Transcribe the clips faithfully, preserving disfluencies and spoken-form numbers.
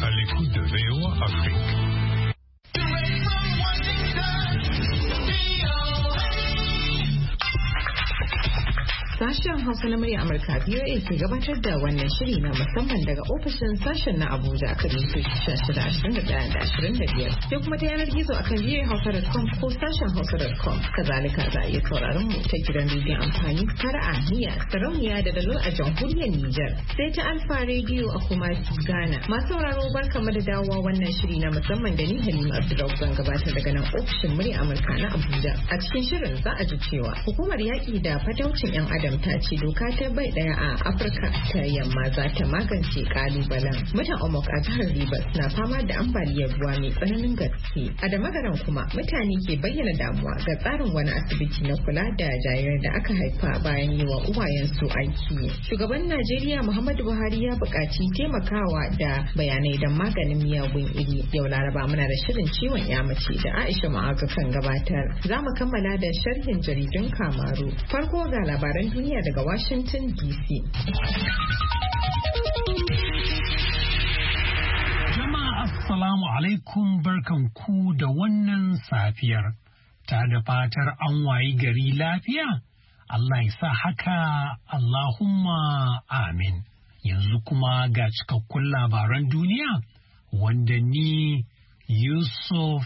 à l'écoute de V O A Afrique. Sashen Hausa na murya Amurka V O A ke gabatar da wannan shiri na musamman daga ofishin sashen na Abuja kan mitoci sha shida ashirin da ɗaya da ashirin da biyar sai kuma ta yanar gizo akan v o a hausa dot com ko sashen hausa dot com. Kazalika za a iya sauraron mu ta gidan rediyon amfani fara'a niyya sarauniya da dalo a jamhuriyar Nijar sai ta Alfa rediyo a kuma Ghana. Masu sauraro barkamu da dawowa wannan shiri na musamman da ni Halima Abdulrauf zan gabatar daga nan ofishin murya Amurka na Abuja. A cikin shirin za a ji cewa hukumar yaƙi da fataucin 'yan adam ta ce doka ta bai daya a Afirka ta yamma za ta magance kalubalen. Mutan Omok a jihar Rivers na fama da ambaliyar ruwa mai tsananin gaske. A da magaran kuma mutane ke bayyana damuwa ga tsarin wani asibiti na kula da jarirai da aka haifa bayan yi wa uwayensu aiki. Shugaban Najeriya Muhammadu Buhari ya buƙaci taimakawa da bayanai don maganin miyagun iri. Yau Laraba muna da shirin ciwon ya mace da Aisha Ma'azu kan gabatar. Za mu kammala da sharhin jaridun Kamaru. Farko ga labaran duniya daga Washington D C. Jama'a assalamu alaikum barkanku da wannan safiyar. Ta da fatar an wayi gari lafiya? Allah ya sa haka, Allahumma amin. Yanzu kuma ga cikakkun labaran duniya wanda ni Yusuf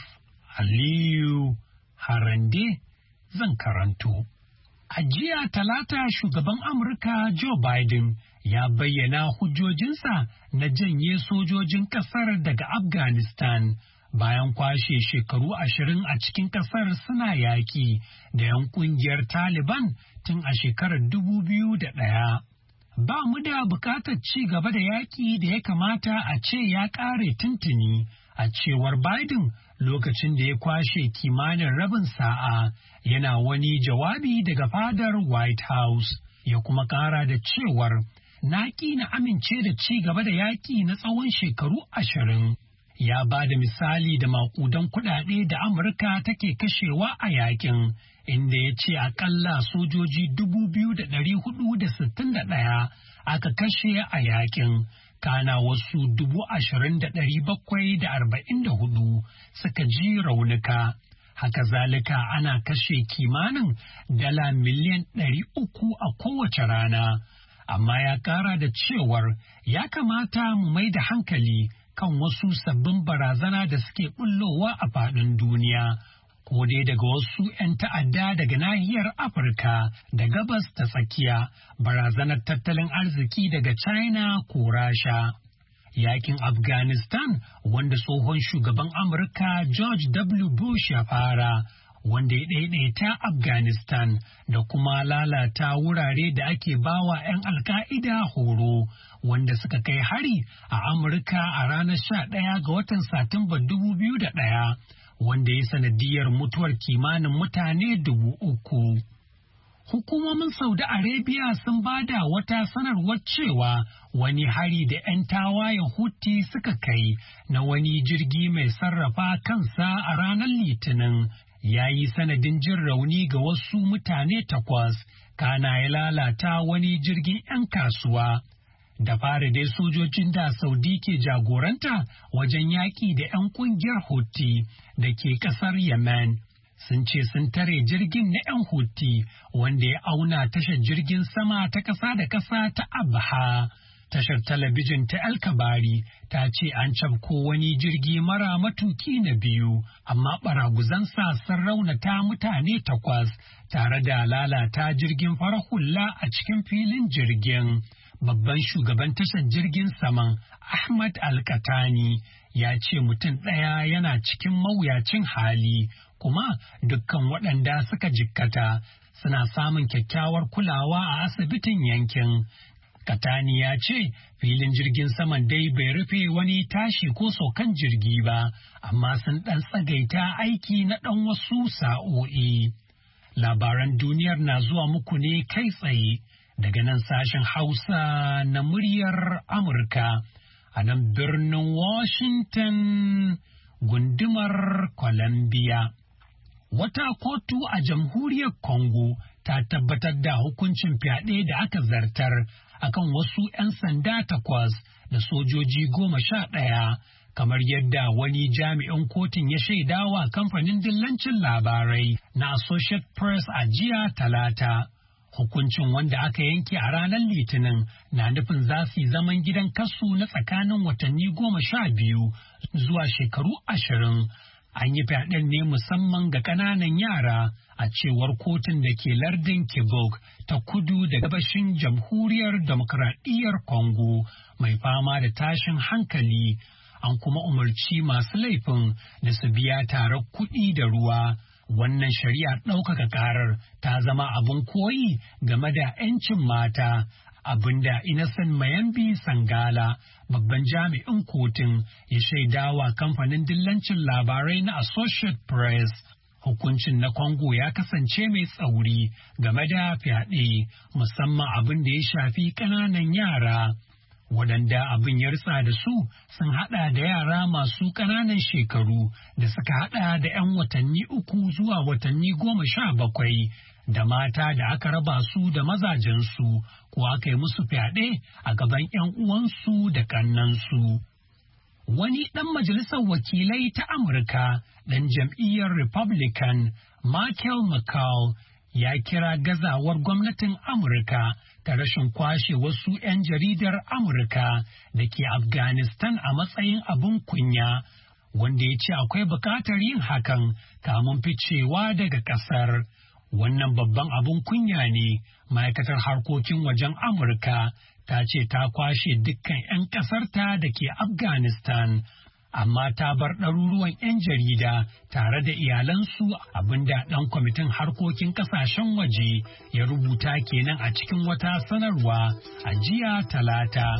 Aliyu Harande zan karanto. A jiya Talata shugaban Amurka Joe Biden ya bayyana hujjojinsa na janye sojojin ƙasar daga Afghanistan bayan kwashe shekaru ashirin a cikin ƙasar suna yaƙi da 'yan ƙungiyar Taliban tun a shekarar dubu biyu da ɗaya. Ba mu da buƙatar ci gaba da yaƙi da ya kamata a ce ya ƙare tuntuni a cewar Biden lokacin da ya kwashe kimanin rabin sa'a yana wani jawabi daga fadar White House, ya kuma kara da cewar na ƙi na amince da ci gaba da yaƙi na tsawon shekaru ashirin. Ya ba da misali da maƙudan kuɗaɗe da Amurka take kashewa a yaƙin, inda ya ce aƙalla sojoji dubu biyu da ɗari hudu da sittin da ɗaya aka kashe a yaƙin. Kana wasu dubu ashirin da ɗari bakwai da arba'in da hudu suka ji raunuka. Haka zalika ana kashe kimanin dala miliyan ɗari uku a kowace rana. Amma ya ƙara da cewar ya kamata mu mai da hankali kan wasu sabbin barazana da suke bullowa a faɗin duniya. Ko dai daga wasu 'yan ta'adda daga nahiyar Afirka da gabas ta tsakiya, barazanar tattalin arziki daga China ko Rasha. Yakin Afghanistan wanda tsohon shugaban Amurka George W. Bush ya fara, wanda ya ɗaiɗaita Afghanistan da kuma lalata wurare da ake bawa 'yan Al-Qaida horo, wanda suka kai hari a Amurka a ranar sha ɗaya ga watan Satumba dubu biyu da ɗaya. Wanda ya sanadiyar mutuwar kimanin mutane dubu uku. Hukumomin Saudi Arabia sun bada wata sanarwar cewa wani hari da 'yan tawayen Houthi suka kai na wani jirgi mai sarrafa kansa a ranar Litinin ya yi sanadin jin rauni ga wasu mutane takwas, kana ya lalata wani jirgin 'yan kasuwa. Da fari dai sojojin da Saudi ke jagoranta wajen yaƙi da 'yan ƙungiyar Houthi da ke ƙasar Yemen sun ce sun tare jirgin na 'yan Houthi wanda ya auna tashar jirgin sama ta ƙasa da ƙasa ta Abha. Tashar talabijin ta El Kabari ta ce an cafko wani jirgi mara matuki na biyu, amma baraguzansa sun raunata mutane takwas tare da lalata jirgin farar hula a cikin filin jirgin. Babban shugaban tashar jirgin saman Ahmad Al-Qatani ya ce mutum ɗaya yana cikin mawuyacin hali, kuma dukkan waɗanda suka jikkata suna samun kyakkyawar kulawa a asibitin yankin. Katani ya ce filin jirgin saman dai bai rufe wani tashi ko saukan jirgi ba, amma sun ɗan tsagaita aiki na ɗan wasu sa'o'i. Labaran duniyar na zuwa muku ne kai tsaye daga nan sashen Hausa na muryar Amurka a nan birnin Washington gundumar Columbia. Wata kotu a jamhuriyar Congo ta tabbatar da hukuncin fyaɗe da aka zartar akan wasu 'yan sanda takwas da sojoji goma sha ɗaya, kamar yadda wani jami'in kotun ya shaidawa kamfanin dillancin labarai na Associated Press a jiya Talata. Hukuncin wanda aka yanke a ranar Litinin na nufin za su yi zaman gidan kasu na tsakanin watanni goma sha biyu zuwa shekaru ashirin. An yi fyaɗen ne musamman ga ƙananan yara a cewar kotun da ke lardin Kibok ta kudu da gabashin jamhuriyar demokradiyyar Congo mai fama da tashin hankali. An kuma umarci masu laifin da su biya tarar kuɗi da ruwa. Wannan shari'a ɗaukaka ƙarar ta zama abin koyi game da 'yancin mata, abinda Innocent Mayambi Sangala, babban jami'in kotun, ya shaidawa kamfanin dillancin labarai na Associated Press. Hukuncin na Congo ya kasance mai tsauri game da fyaɗe, musamman abin da ya shafi ƙananan yara. Waɗanda abin ya ritsa da su sun haɗa da yara masu ƙananan shekaru da suka haɗa da 'yan watanni uku zuwa watanni goma sha bakwai, da mata da aka raba su da mazajensu ko aka yi musu fyaɗe a gaban 'yan uwansu da ƙannansu. Wani ɗan majalisar wakilai ta Amurka, ɗan jam'iyyar Republican, Michael McCall, ya kira gazawar gwamnatin Amurka ta rashin kwashe wasu 'yan jaridar Amurka da ke Afghanistan a matsayin abin kunya, wanda ya ce akwai bukatar yin hakan kamun ficewa daga ƙasar. Wannan babban abin kunya ne, ma'aikatar harkokin wajen Amurka ta ce ta kwashe dukkan 'yan ƙasarta da ke Afghanistan. Amma ta bar ɗaruruwan 'yan jarida tare da iyalansu, abinda ɗan kwamitin harkokin ƙasashen waje ya rubuta kenan a cikin wata sanarwa a jiya Talata.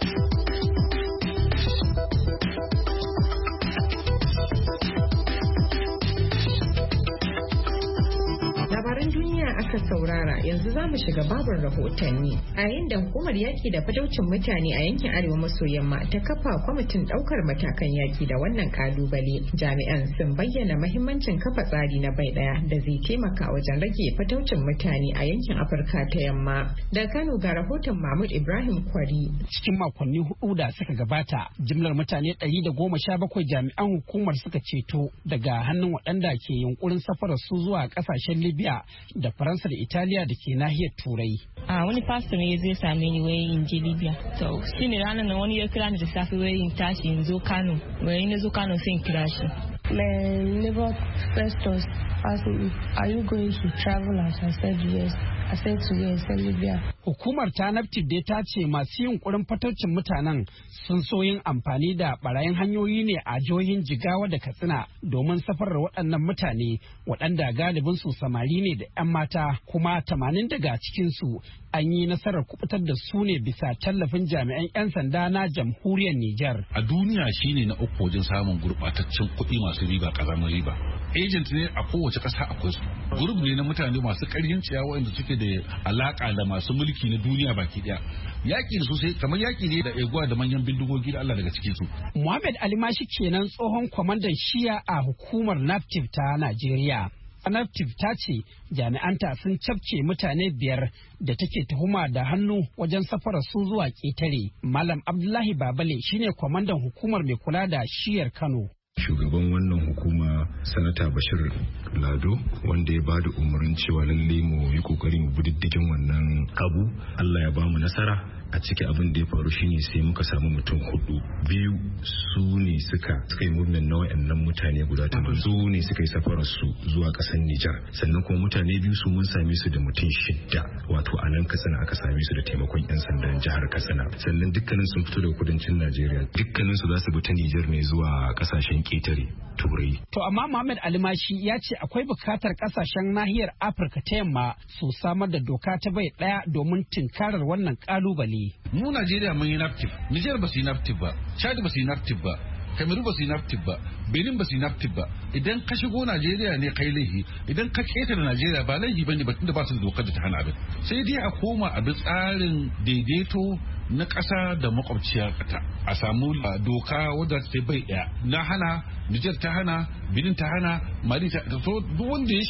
Labaran duniya aka saurara, yanzu za mu shiga babin rahotanni. A yayin da hukumar yaki da fataucin mutane a yankin arewa maso yamma ta kafa kwamitin daukar matakan yaki da wannan kalubale, jami'an sun bayyana mahimmancin kafa tsari na bai daya da zai taimaka wajen rage fataucin mutane a yankin Afirka ta yamma. Da Kano ga rahoton Mahmud Ibrahim Kwari. Cikin makonni hudu da suka gabata, jimlar mutane ɗari da goma sha bakwai jami'an hukumar suka ceto daga hannun waɗanda ke yunkurin safarar su zuwa ƙasashen Libya da Faransa da Italiya da ke nahiyar Turai. A wani pastor ne zai same ni wai in je Libya. To shi ne ranar nan wani ya kira ni da safe wai in tashi in zo Kano. Wai na zo Kano sai in kira shi. My neighbor first us asked me, are you going to travel? As I said yes. I said to yes, Libya. Hukumar ta NAFTIP dai ta ce masu yunkurin fataucin mutanen sun so yin amfani da barayin hanyoyi ne a jihohin Jigawa da Katsina domin safarar waɗannan mutane, waɗanda galibin su samari ne da 'yan mata, kuma tamanin daga cikinsu an yi nasarar kubutar da su ne bisa tallafin jami'an 'yan sanda na jamhuriyar Nijar. A duniya shine na uku wajen samun gurɓataccen kuɗi masu riba, ƙazamar riba. Agent ne a kowace ƙasa akwai su. Gurub ne na mutane masu ƙarfin ciya waɗanda suke da alaƙa da masu mulki na duniya baki ɗaya. Yaƙi da sosai kamar yaƙi ne da eguwa da manyan bindigogi da Allah daga cikin su. Muhammad Alimashi kenan tsohon kwamandan shiya a hukumar NAFTIP ta Najeriya. NAFTIP ta ce jami'anta sun cafke mutane biyar da take tuhuma da hannu wajen safarar su zuwa ƙetare. Malam Abdullahi Babale shine kwamandan hukumar mai kula da shiyar Kano. Shugaban wannan hukuma sanata Bashir Lado, wanda ya bada umarnin cewa lalle mu yi kokari mu bi diddigin wannan abu. Allah ya bamu nasara. A ciki abin da ya faru shine sai muka samu mutum hudu, biyu su ne suka suka yi murnan na wayannan mutane guda tamanin, su ne suka yi safarar su zuwa kasar Nijar, sannan kuma mutane biyu su mun same su da mutum shidda, wato a nan Katsina aka same su da taimakon yan sandan jihar Katsina, sannan dukkanin sun fito daga kudancin Najeriya, dukkanin su za su bi ta Nijar ne zuwa kasashen ketare Turai. To amma Muhammad Alimashi ya ce akwai bukatar kasashen nahiyar Afirka ta yamma su samar da doka ta bai daya domin tinkarar wannan kalubale. Mu Najeriya mun yi NAFTIP, Nijar ba su yi NAFTIP ba, Chad ba su yi NAFTIP ba, Cameroon ba su yi NAFTIP ba, Benin ba su yi NAFTIP ba. Idan ka shigo Najeriya ne kai laifi, idan ka keta da Najeriya ba laifi bane ba tunda ba su da dokar da ta hana abin. Sai dai a koma a bi tsarin daidaito na ƙasa da makwabciyar ta, a samu doka wadda ta bai ɗaya. Na hana, Nijar ta hana, Benin ta hana, Mali ta, to duk wanda ya shiga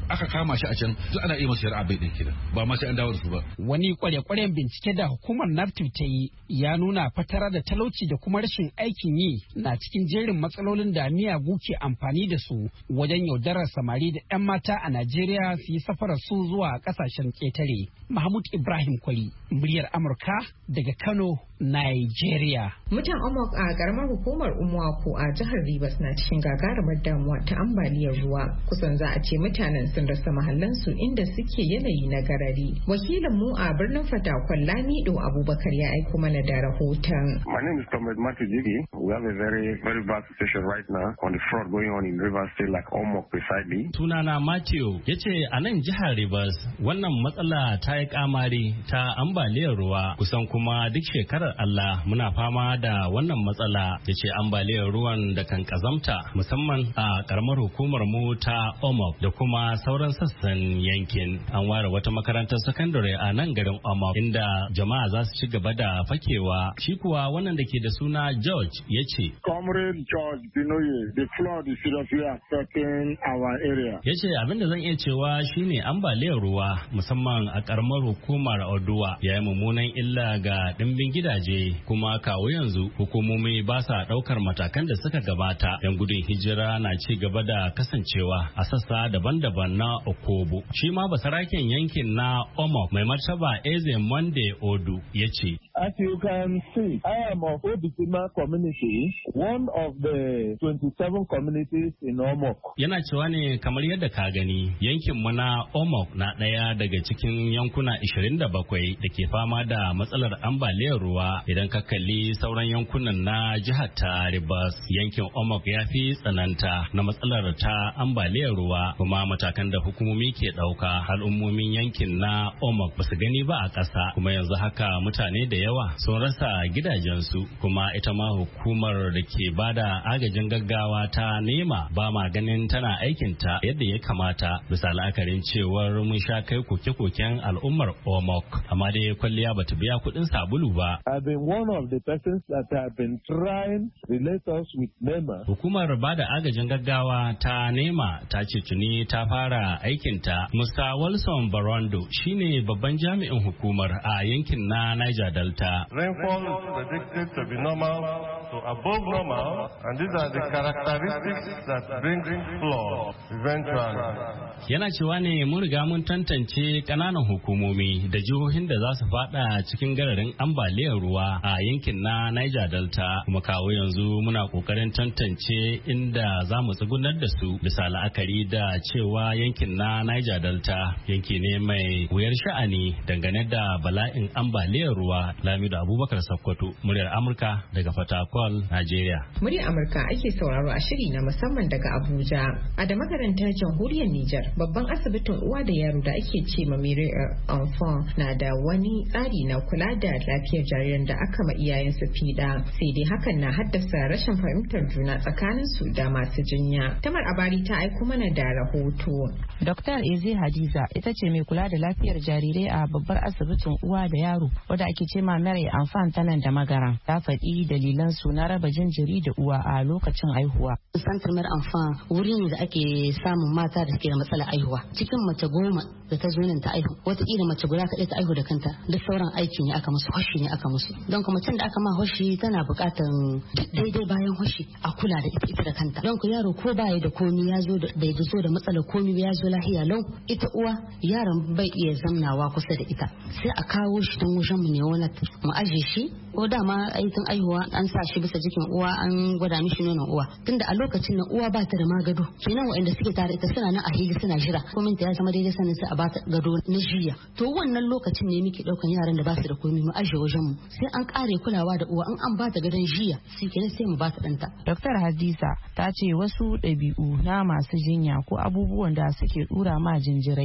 aka kama shi a can duk ana iya masa shari'a bai ɗaya kenan ba ma sai an dawo da su ba. Wani kware-kwaren bincike da hukumar NAFTIP ta yi ya nuna fatara da talauci da kuma rashin aikin yi na cikin jerin matsalolin da miyagu ke amfani da su wajen yaudarar samari da 'yan mata a Najeriya su yi safarar su zuwa kasashen ƙetare. Mahmud Ibrahim Kwari, muryar Amurka daga Kano, Nigeria. Mutan Omok a karamar hukumar Umuwako a jihar Rivers na cikin gagarumar damuwa ta ambaliyar ruwa. Kusan za a ce mutanen sun rasa mahallansu inda suke yanayi na garari. Wakilin mu a birnin Fatakwal Lamido Abubakar ya aiko mana da rahoton. My name is Comrade Matthew Jigi. We have a very very bad situation right now on the flood going on in Rivers State like Omok beside me. Sunana Matthew yace a nan jihar Rivers wannan matsala ta yi kamari ta ambaliyar ruwa kusan kuma duk shekarar Allah muna fama da wannan matsala da ce ambaliyar ruwan da kan kazamta musamman a karamar hukumar mu ta Omok da kuma sauran sassan yankin. An ware wata makarantar sakandare a nan garin Omok inda jama'a za su ci gaba da fakewa. Shi kuwa wannan da ke da suna George ya ce. Comrade George Binoye, the flood is seriously affecting our area. Ya ce abin da zan iya cewa shine ambaliyar ruwa musamman a karamar hukumar Oduwa ya yi mummunan illa ga dimbin gidaje kuma kawo yanzu hukumomi ba sa daukar matakan da suka gabata. Yan gudun hijira na ci gaba da kasancewa a sassa daban-daban na Okobo. Shi ma basaraken yankin na Omok mai martaba Eze Monday Odu ya ce. As you can see, I am of Obisima community, one of the twenty-seven communities in Omok. Yana cewa ne kamar yadda ka gani yankin mu na Omok na ɗaya daga cikin yankuna ishirin da bakwai da ke fama da matsalar ambaliyar ruwa. Idan ka kalli sauran yankunan na jihar ta Rivers, yankin Omok ya fi tsananta na matsalar ta ambaliyar ruwa kuma matakan da hukumomi ke ɗauka al'ummomin yankin na Omok ba su gani ba a ƙasa kuma yanzu haka mutane da yawa sun rasa gidajensu kuma ita ma hukumar da ke bada agajin gaggawa ta nema ba ma ganin tana aikinta yadda ya kamata bisa la'akarin cewar mun sha kai koke-koken al'ummar Omok amma dai kwalliya bata biya kuɗin sabulu ba. I've been one of the persons that have been trying to relate us with NEMA. Hukumar bada agajin gaggawa ta nema ta ce tuni ta fara aikinta. Mister Wilson Barondo shine babban jami'in hukumar a yankin na Niger Delta. Rainfall is predicted to be normal to above normal, and these are the characteristics that bring flood eventually. Yana cewa ne mun riga mun tantance kananan hukumomi da jihohin da za su fada cikin gararin ambaliyar ruwa a yankin na Niger Delta kuma kawo yanzu muna kokarin tantance inda za mu tsugunar da su bisa la'akari da cewa yankin na Niger Delta yanki ne mai wuyar sha'ani dangane da bala'in ambaliyar ruwa. Lamido Abubakar Sakkwato, muryar Amurka daga Fatakwal, Najeriya. Muryar Amurka ake sauraro a shiri na musamman daga Abuja. A da makarantar jamhuriyar Nijar, babban asibitin uwa da yaro da ake ce ma Mire Enfant na da wani tsari na kula da lafiyar jariran da aka ma iyayensu fiɗa. Sai dai hakan na haddasa rashin fahimtar juna tsakanin su da masu jinya. Tamar Abari ta aiko mana da rahoto. Doktor Eze Hadiza ita ce mai kula da lafiyar jarirai a babbar asibitin uwa da yaro wadda ake ce ma Mire Enfant ta nan da Magaran. Ta faɗi dalilan su na raba jinjiri da uwa a lokacin aihuwa. Santar Mire Enfant wuri ne da ake samun mata da suke da matsalar aihuwa. Cikin mace goma da ta zo nan ta aihu, wataƙila mace guda kaɗai ta aihu da kanta, duk sauran aiki ne aka musu, hoshi ne aka musu. Don kuma tun da aka ma hoshi tana buƙatar daidai bayan hoshi a kula da ita ita da kanta. Don ku yaro ko baya da komi ya zo bai zo da matsalar komi ya zo lahiya lau, ita uwa yaron bai iya zamnawa kusa da ita. Sai a kawo shi tun wajen mu ne wani mu aje shi ko dama aikin aihuwa an sa shi bisa jikin uwa an gwada mishi nonon uwa. Tunda a lokacin nan uwa ba ta da magado. Kenan waɗanda suke tare ita suna nan a hili suna jira. Kominta ya zama daidai sanin sai a bata gado na jiya. To wannan lokacin ne muke ɗaukan yaran da ba su da komai mu aje wajen mu. Sai an ƙare kulawa da uwa an an bata gadon jiya sai kenan sai mu bata ɗanta. Dr. Hadiza ta ce wasu ɗabi'u na masu jinya ko abubuwan da suke ɗura ma jinjirai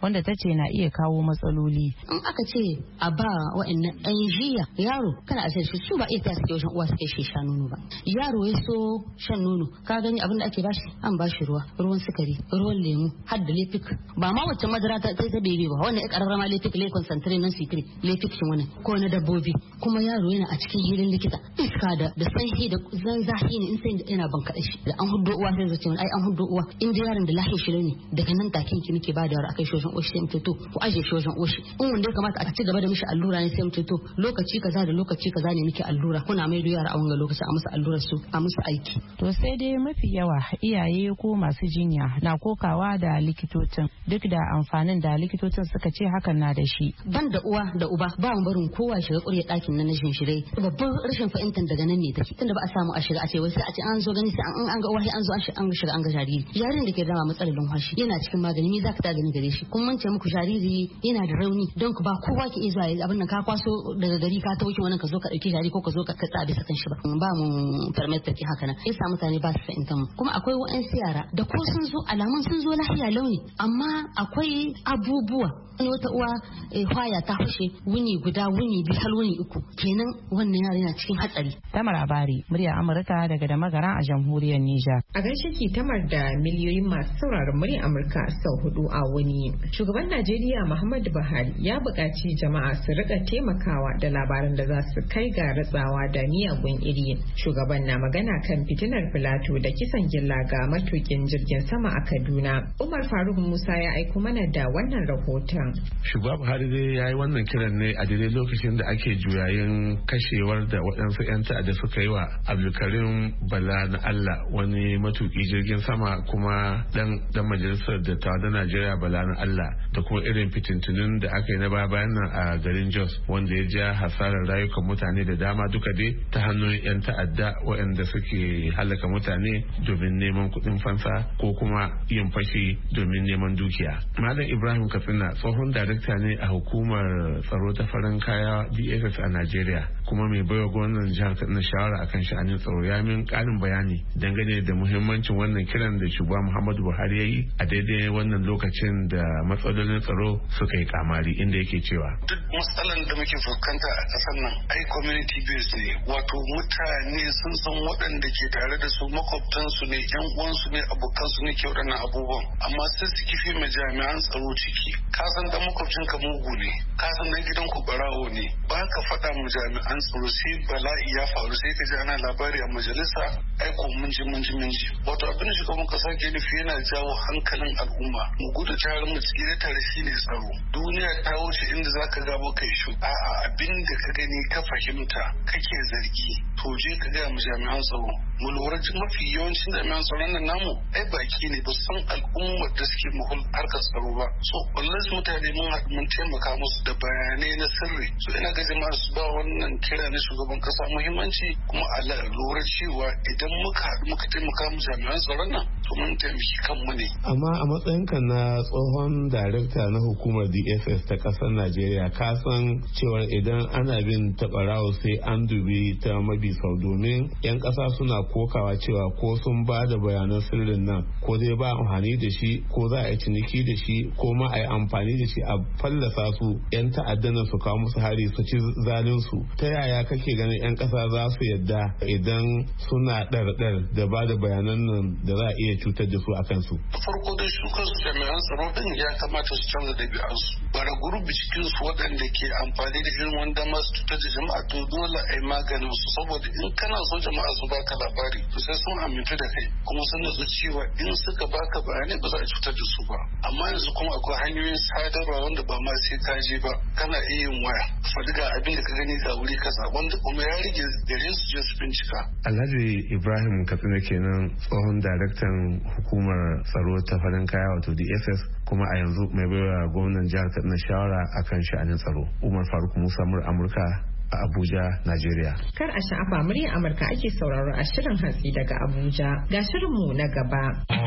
wanda ta ce na iya kawo matsaloli. In aka ce a ba wa'annan ɗan jiya yaro kana a shi su ba iya ta suke wajen uwa suke shi sha nono ba. Yaro ya so shan nono ka gani abin da ake bashi an bashi ruwa ruwan sukari ruwan lemu har da lefik ba ma wacce madara ta ta bebe ba wannan ya kararrama lefik le concentrate non citric lefik shin wannan ko na dabbobi kuma yaro yana a cikin hirin likita iska da da sanyi da zanzahi ne in sai yana ban kada shi da an huddo uwa sai zace ai an huddo uwa in da yaron da lahi shi ne daga nan takin ki nake ba da yaro akai shoshin oshi sai mu to ko aje shoshin oshi in wanda ya kamata a ci gaba da mishi allura ne sai mu to lokaci kaza da lokaci kaza ne nake allura kuna mai yara a wanga lokaci a musu allurar su a musu aiki to sai dai mafi yawa iyaye ko masu jinya na kokawa da likitocin duk da amfanin da likitocin suka ce hakan na da shi ban da uwa da uba ba mu barin kowa shiga ƙurya ɗakin na nashin shirai babban rashin fahimtar daga nan ne take tunda ba a samu a shiga a ce wai sai a ce an zo gani sai an ga uwa an zo an shiga an ga jariri jaririn da ke dama matsalar lumfashi yana cikin magani me zaka ta gani gare shi kun mance muku jariri yana da rauni don ku ba kowa ke iya zuwa abin nan ka kwaso daga gari ka ta wuce wannan ka zo ka dauki jariri ko ka zo ka katsa bisa kan shi ba ba mu permit take haka nan yasa mutane ba su fahimtar mu kuma akwai wa'ansu yara da ko sun zo alamun sun zo lafiya launi amma akwai abubuwa wani wata uwa hwaya ta fashe wuni guda wuni biyu har wuni uku kenan wannan yaro yana cikin hatsari. Tamar Abari murya Amurka daga da magara a jamhuriyar Nijar. A gaishe ki Tamar da miliyoyin masu sauraron murya Amurka sau hudu a wuni. Shugaban Najeriya Muhammadu Buhari ya buƙaci jama'a su rika taimakawa da labaran da za su kai ga ratsawa da miyagun iri. Shugaban na magana kan fitinar Filato da kisan gilla ga matukin jirgin sama a Kaduna. Umar Faruk Musa ya aiko mana da wannan rahoton. Shugaba Buhari dai ya yi wannan kiran ne a daidai lokacin da ake juyayin kashewar da waɗansu 'yan ta'adda suka yi wa Abdulkarim Bala na Allah wani matuki jirgin sama kuma dan dan majalisar dattawa da Najeriya Bala na Allah da kuma irin fitintunun da aka yi na baya bayan nan a garin Jos wanda ya ja hasarar rayukan mutane da dama duka dai ta hannun 'yan ta'adda waɗanda suke halaka mutane domin neman kuɗin fansa ko kuma yin fashi domin neman dukiya. Malam Ibrahim Katsina tsohon darakta ne a hukumar tsaro ta farin kaya D S S a Najeriya kuma mai baiwa gwamnan jihar Kaduna shawara akan sha'anin tsaro ya min karin bayani dangane da muhimmancin wannan kiran da shugaba Muhammadu Buhari ya yi a daidai wannan lokacin da matsalolin tsaro suka yi kamari inda yake cewa duk matsalan da muke fuskanta a ƙasar nan ai community based ne wato mutane sun san waɗanda ke tare da su makwabtansu ne yan uwansu ne abokansu ne ke waɗannan abubuwan amma sai su kifi ma jami'an tsaro ciki ka san dan makwabcin ka mugu ne ka san dan gidan ku barawo ne ba ka faɗa mu jami'an tsaro sai bala'i ya faru sai ka ji ana labari a majalisa ai ko mun ji mun ji mun ji wato abin da shugaban kasa ke nufi yana jawo hankalin al'umma mu gudu tare mu tsire tare shine tsaro duniya ta wuce inda zaka gabo kai shu a'a abin da ka gani ka fahimta kake zargi to je ka ga mu jami'an tsaro mu lura mafi yawancin jami'an tsaron nan namu ai baki ne ba san al'ummar da suke muhul harkar tsaro ba so wallahi mutane mun mun taimaka musu da bayanai na sirri so ina ga jama'a su ba wannan kira na shugaban kasa muhimmanci kuma a lura cewa idan muka haɗu muka taimaka mu jami'an tsaron nan to mun taimaki kanmu ne. Amma a matsayinka na tsohon darakta na hukumar D S S ta ƙasar Najeriya ka san cewar idan ana bin taɓarawo sai an dubi ta mabi sau domin 'yan ƙasa suna kokawa cewa ko sun ba da bayanan sirrin nan ko dai ba amfani da shi ko za a yi ciniki da shi ko ma a yi amfani da shi a fallasa su 'yan ta'addan su kawo musu hari su ci zalin su ta yaya kake ganin 'yan ƙasa za su yadda idan suna ɗarɗar da ba da bayanan nan da za a iya cutar da su a kansu. Farko dai su kansu jami'an tsaro din ya kamata su canza ɗabi'ansu. Bara gurbi cikin su waɗanda ke amfani da irin wanda masu cutar da jama'a to dole a yi maganin su saboda in kana so jama'a su baka labari to sai sun amintu da kai kuma sun nutsu cewa in suka baka bayanai ba za a cutar da su ba. Amma yanzu kuma akwai hanyoyin sadarwa wanda ba ma sai ka je ba kana iya yin waya faɗi ga abin da ka gani ga wuri kaza wanda kuma ya rage gare su je su bincika. Alhaji Ibrahim Katsina kenan tsohon daraktan hukumar tsaro ta farin kaya wato D S S kuma a yanzu mai baiwa gwamnan jihar Kaduna shawara akan sha'anin tsaro. Umar Faruk Musa mur Amurka a Abuja, Najeriya. Kar a sha'afa murya Amurka ake sauraro a shirin hatsi daga Abuja. Ga shirinmu na gaba.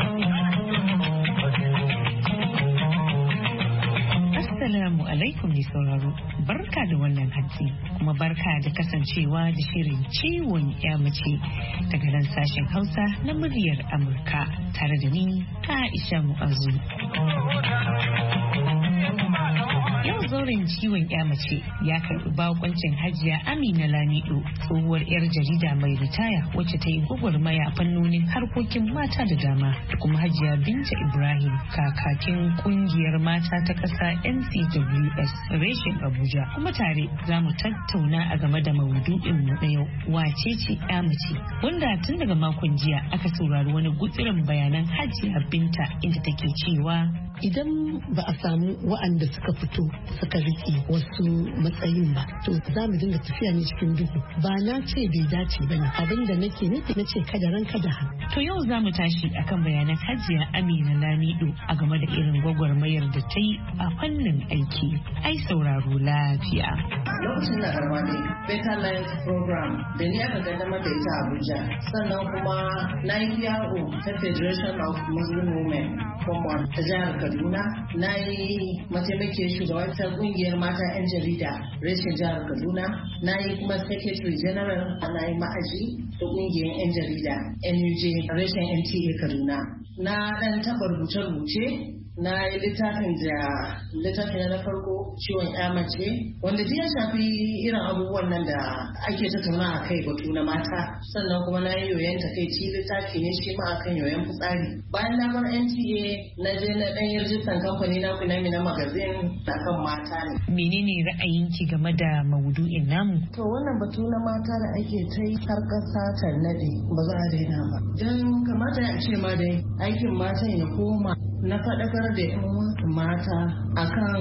Assalamu alaikum mai sauraro, barka da wannan hatsi kuma barka da kasancewa da shirin ciwon mace daga nan sashen Hausa na muryar Amurka tare da ni Aisha Mu'azu. Yau zauren ciwon ya mace ya karɓi bakoncin Hajiya Amina Lamido, tsohuwar 'yar jarida mai ritaya wacce ta yi gwagwarmaya fannonin harkokin mata da dama, da kuma Hajiya Binta Ibrahim, kakakin kungiyar mata ta ƙasa N C W S reshen Abuja. Kuma tare za mu tattauna a game da maudu'in mu na yau, wace ce ya mace, wanda tun daga makon jiya aka saurari wani gutsirin bayanan Hajiya Binta inda take cewa idan ba a samu wa'anda suka fito suka riƙe wasu matsayin ba, to za mu dinga tafiya ne cikin duhu. Ba na ce bai dace ba ne, abin da nake nufi na ce kada ran kada ha. To yau za mu tashi akan bayanan Hajiya Amina Lamido a game da irin gwagwarmayar da ta yi a fannin aiki. Ai sauraro lafiya. Lokacin da karma ne Better Life Program da ni aka kaddamar da ita Abuja, sannan kuma na yi P R O ta Federation of Muslim Women Common ta jihar Kaduna, na yi mataimakiyar shugabantar kungiyar mata 'yan jarida reshen jihar Kaduna, na yi kuma secretary general, na yi ma'aji da kungiyar 'yan jarida N U J reshen N T A Kaduna. Na dan taɓa rubuce-rubuce, na yi littafin da littafin na farko ciwon ya mace, wanda duk ya shafi irin abubuwan nan da ake tattauna a kai batu na mata. Sannan kuma na yi yoyon takaici, littafi ne shi ma akan yoyon fitsari. Bayan na bar N T A na je na dan yi rijistan kamfani na Finamina magazine da kan mata ne. Menene ra'ayinki game da maudu'in namu? To wannan batu na mata da ake ta yi har ƙasa ta nade ba za a daina ba. Don kamata ya ce ma dai aikin matan ya koma na faɗakar da yan mata akan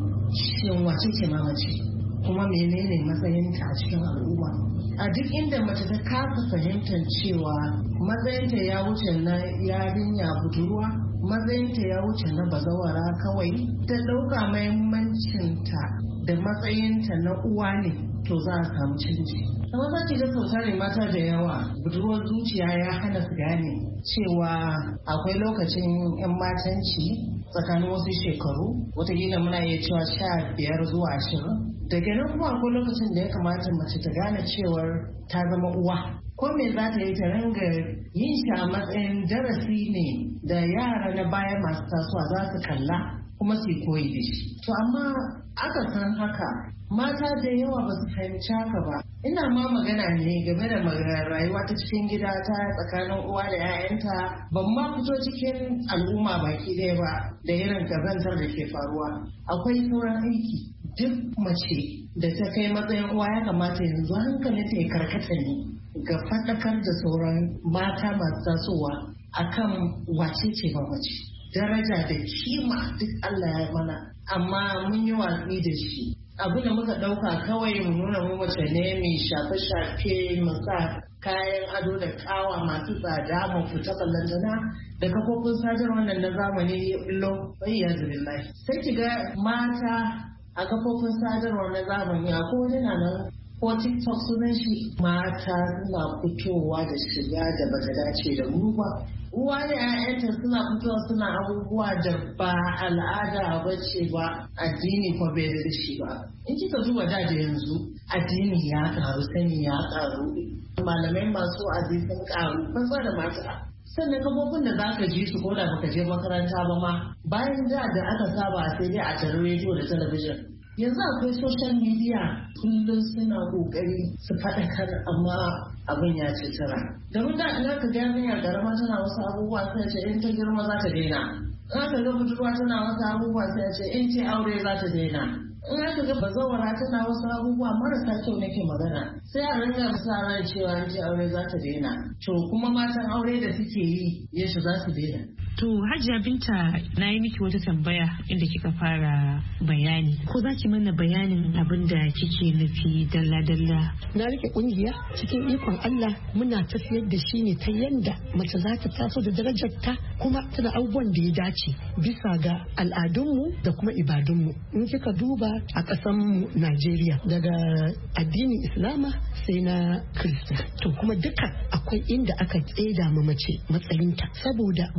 shin wace ce mamaci kuma menene matsayinta a cikin al'umma. A duk inda mace ta kasa fahimtar cewa matsayinta ya wuce na yarinya budurwa, matsayinta ya wuce na bazawara kawai, ta ɗauka mahimmancinta da matsayinta na uwa ne, to za a samu canji. Amma za ki ga sautare mata da yawa budurwar zuciya ya hana su gane cewa akwai lokacin 'yan matanci tsakanin wasu shekaru, watakila muna iya cewa sha biyar zuwa ashirin. Daga nan kuma akwai lokacin da ya kamata mace ta gane cewar ta zama uwa. Ko me za ta yi ta ringa yin shi a matsayin darasi ne da yara na baya masu tasowa za su kalla kuma su koyi da shi. To amma aka san haka mata da yawa ba su fahimci haka ba. Ina ma magana ne game da rayuwa ta cikin gida ta tsakanin uwa da 'ya'yanta, ban ma fito cikin al'umma baki ɗaya ba da irin kazantar da ke faruwa. Akwai sauran aiki. Duk mace da ta kai matsayin uwa ya kamata yanzu hankalinta ya karkata ne ga faɗakar da sauran mata masu tasowa akan wace ce ba mace. Daraja da kima duk Allah ya mana, amma mun yi watsi da shi. Abu da muka ɗauka kawai mu nuna mu mace ne mai shafe-shafe, mu sa kayan ado da kawa masu tsada, mu fita ballantana da kafofin sadarwar nan na zamani ya illo bayya zubillahi. Sai ki ga mata a kafofin sadarwar na zamani a kowane na nan ko TikTok sunan shi, mata suna fitowa da shiga da bata dace da mu ba. Uwa da 'ya'yanta suna fitowa suna abubuwa da ba al'ada ba ce ba, addini ko bai da shi ba. In kika zuwa da da yanzu addini ya karu, sani ya karu, malamai masu wa'azi sun karu, fasa da mata. Sannan kafofin da za ka ji su ko da baka je makaranta ba ma, bayan da da aka saba sai dai a tare rediyo da talabijin. Yanzu akwai social media, kullum suna kokari su faɗakar, amma abin ya ci tara. Domin da ina ka ga yarinya garama tana wasu abubuwa sai ce in ta girma za ta daina. In aka ga budurwa tana wasu abubuwa sai ce in ce aure za ta daina. In aka ga bazawara tana wasu abubuwa marasa kyau nake magana, sai a ringa sa ran cewa in ce aure za ta daina. To kuma matan aure da suke yi yaushe za su daina. To Hajiya Binta, na yi miki wata tambaya inda kika fara bayani. Ko za ki mana bayanin abin da kike nufi dalla-dalla? Na rike kungiya cikin ikon Allah, muna tafiyar da shi ne ta yanda mace za ta taso da darajarta kuma tana abubuwan da ya dace bisa ga al'adunmu da kuma ibadunmu. In kika duba a ƙasanmu Najeriya, daga addinin Islama sai na Kirista. To kuma duka akwai inda aka tseda ma mace matsayinta, saboda wannan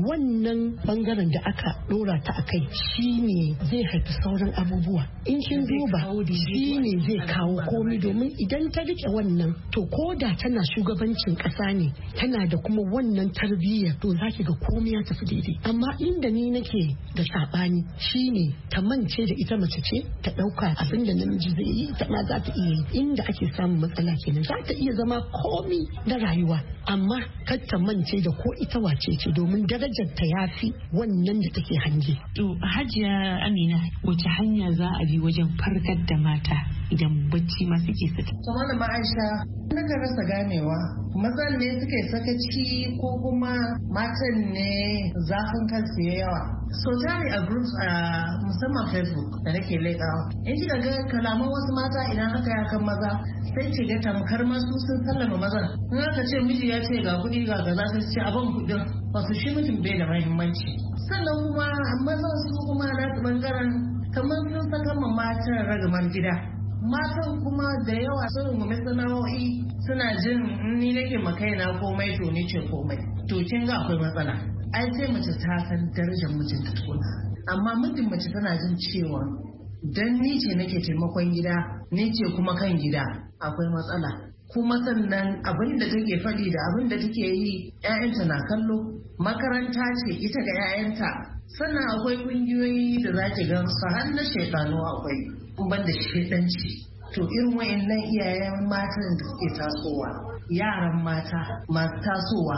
wannan bangaren da aka dora ta a kai shi ne zai haifi sauran abubuwa. In kin duba shi ne zai kawo komai, domin idan ta rike wannan to ko da tana shugabancin kasa ne tana da kuma wannan tarbiyyar to za ki ga komai ya tafi daidai. Amma inda ni nake da sabani shine ta mance da ita mace ce ta dauka abin da namiji zai yi ta ma za ta iya yi. Inda ake samun matsala kenan, za ta iya zama komi na rayuwa amma kar ta mance da ko ita wace ce, domin darajar ta yafi wannan da take hange. To Hajiya Amina, wace hanya za a bi wajen farkar da mata idan bacci ma suke saka? To malama Aisha, naga rasa ganewa mazan ne suke sakaci ko kuma matan ne zafin kansu ya yawa. So tare a groups a musamman Facebook da nake leƙawa, in kika ga kalaman wasu mata idan aka yi kan maza sai ce ga tamkar masu sun sallama mazan. In aka ce miji ya ce ga kuɗi ga gaza sai ce abin kuɗin wasu shi mutum bai da mahimmanci. Sannan kuma mazan su kuma na bangaren kamar sun saka ma matan ragamar gida. Matan kuma da yawa sun rungume sana'o'i suna jin ni nake makaina komai to ni ce komai. To kin ga akwai matsala. Ai sai mace ta san darajar mijinta tukuna. Amma muddin mace tana jin cewa dan ni ce nake taimakon gida, ni ce kuma kan gida, akwai matsala. Kuma sannan abin da take faɗi da abin da take yi 'ya'yanta na kallo, makaranta ce ita ga 'ya'yanta. Sannan akwai ƙungiyoyi da za ki gan su har na shaidanu akwai ban da shaidanci. To irin wayannan iyayen matan da suke tasowa, yaran mata masu tasowa,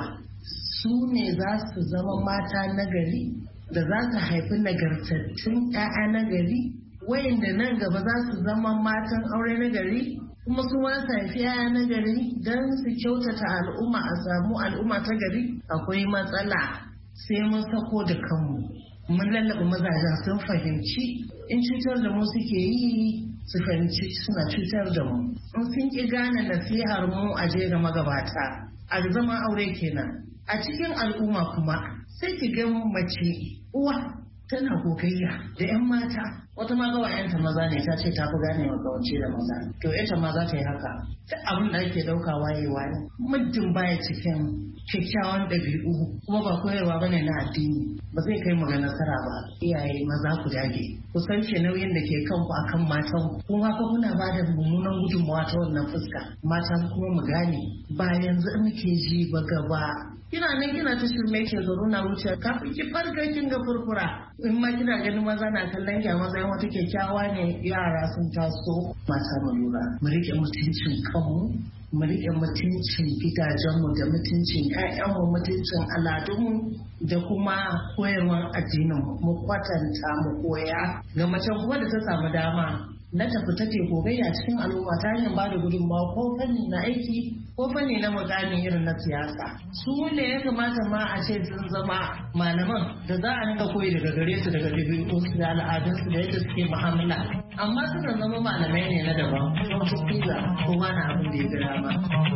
su ne za su zama mata nagari da za su haifi nagartattun 'ya'ya nagari, wayanda nan gaba za su zama matan aure nagari, kuma su ma su haifi 'ya'ya nagari don su kyautata al'umma, a samu al'umma ta gari. Akwai matsala sai mun sako da kanmu, mun lallaba mazajen sun fahimci in cutar da mu suke yi, su fahimci suna cutar da mu. In sun ki gane nasihar mu a je ga magabata a zama aure kenan. A cikin al'umma kuma sai ki ga mace uwa tana gogayya da 'yan mata, wata ma gawayenta maza ne ta ce ta fi gane wa kawance da maza, to ita ma za ta yi haka. Ta abin da ake dauka wayewa ne, muddin baya cikin kyakkyawan ɗabi'u kuma ba koyarwa bane na addini, ba zai kai mu ga nasara ba. Iyaye maza ku dage, ku sauke nauyin da ke kanku akan matan, kuma fa kuna ba da mummunan gudunmawa ta wannan fuska. Mata kuma mu gane ba yanzu muke ji ba gaba. Kina nan kina ta shirme ke zaro na wuce kafin ki farka kin ga furfura. In ma kina ganin maza na kallon ki a matsayin wata kyakkyawa ne, yara sun taso. Mata mu lura, mu rike mutuncin kanmu, mu rike mutuncin gidajenmu da mutuncin ƴaƴanmu, mutuncin al'adunmu da kuma koyarwar addininmu. Mu kwatanta mu koya ga macen kuma da ta samu dama na tafi take gogayya cikin al'umma ta hanyar ba da gudunmawa ko fanni na aiki ko fanni na mukami irin na siyasa. Su ne ya kamata ma a ce sun zama malaman da za a rinka koyi daga gare su, daga ɗabi'unsu da al'adunsu da yadda suke mu'amala. Amma suka zama malamai ne na daban, don su fiza kowa na abin da ya gara ma.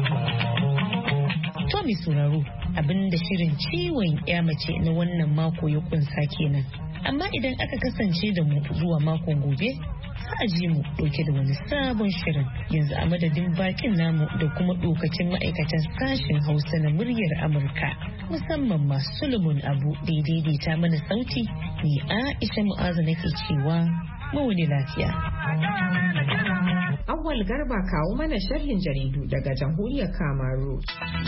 To mai sauraro, abin da shirin ciwon ya mace na wannan mako ya kunsa kenan. Amma idan aka kasance da mu zuwa makon gobe, a ji mu dauke da wani sabon shirin. Yanzu a madadin bakin namu da kuma dokacin ma'aikatan sashen Hausa na muryar Amurka, musamman ma Solomon Abu da ya daidaita mana sauti, ni Aisha Mu'azu nake cewa mu wani lafiya. Awwal Garba kawo mana sharhin jaridu daga jamhuriyar Kamaru.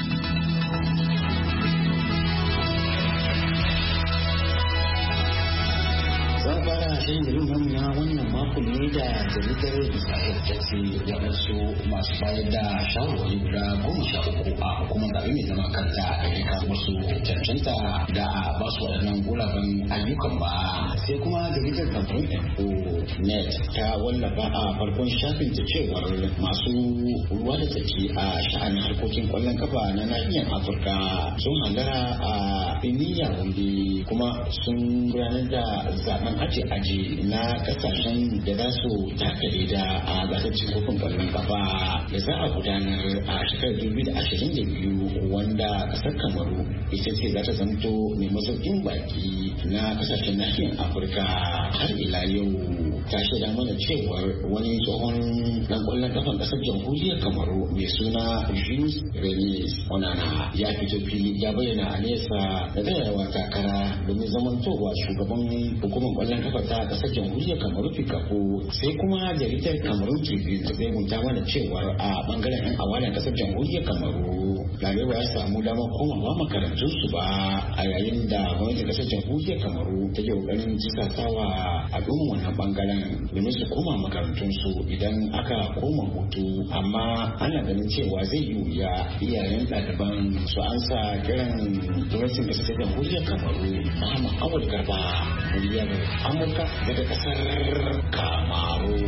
Zan fara shirin jaridar na wannan makon ne da jaridar Isra'il ta ce waɗansu masu bayar da shawarwari guda goma sha uku a hukumar zaɓe mai zama kanta da ya kawo wasu cancanta da a ba su waɗannan guraben ayyukan ba. Sai kuma jaridar kamfanin Info Net ta wallafa a farkon shafin ta cewar masu ruwa da tsaki a sha'anin harkokin kwallon kafa na nahiyar Afirka sun halara a Benin wanda kuma sun gudanar da zaben aji aji na kasashen da za su taka da a gasar cin kofin kwallon kafa da za a gudanar a shekarar dubu da ashirin da biyu, wanda kasar Kamaru ita ce za ta zamto mai masaukin baki na kasashen nahiyar Afirka har ila yau. ta shaida mana cewar wani tsohon dan kwallon kafan kasar jamhuriyar Kamaru mai suna Jules Remis Onana ya fito fili ya bayyana a nesa da tsayawa takara domin zamantowa shugaban hukumar kwallon kafa ta kasar jamhuriyar Kamaru Fikafo. Sai kuma jaridar Cameroon Tribune ta bayyana mana cewar a bangaren yan awalan kasar jamhuriyar Kamaru Lalewa ya samu damar komawa makarantun su ba a yayin da gwamnatin kasar jamhuriyar Kamaru ta ke kokarin jisasawa al'umma wannan bangaren domin su koma makarantun su idan aka koma hutu, amma ana ganin cewa zai yi wuya iyayen ɗaliban su ansa kiran gwamnatin kasar jamhuriyar Kamaru. Muhammad Awul Garba, muryar Amurka daga kasar Kamaru.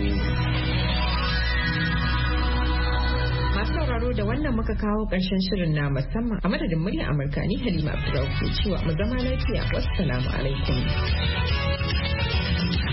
Masu sauraro da wannan muka kawo ƙarshen shirin na musamman a madadin murya Amurka ni Halima Abdurrauf ke cewa mu zama lafiya. Wassalamu alaikum.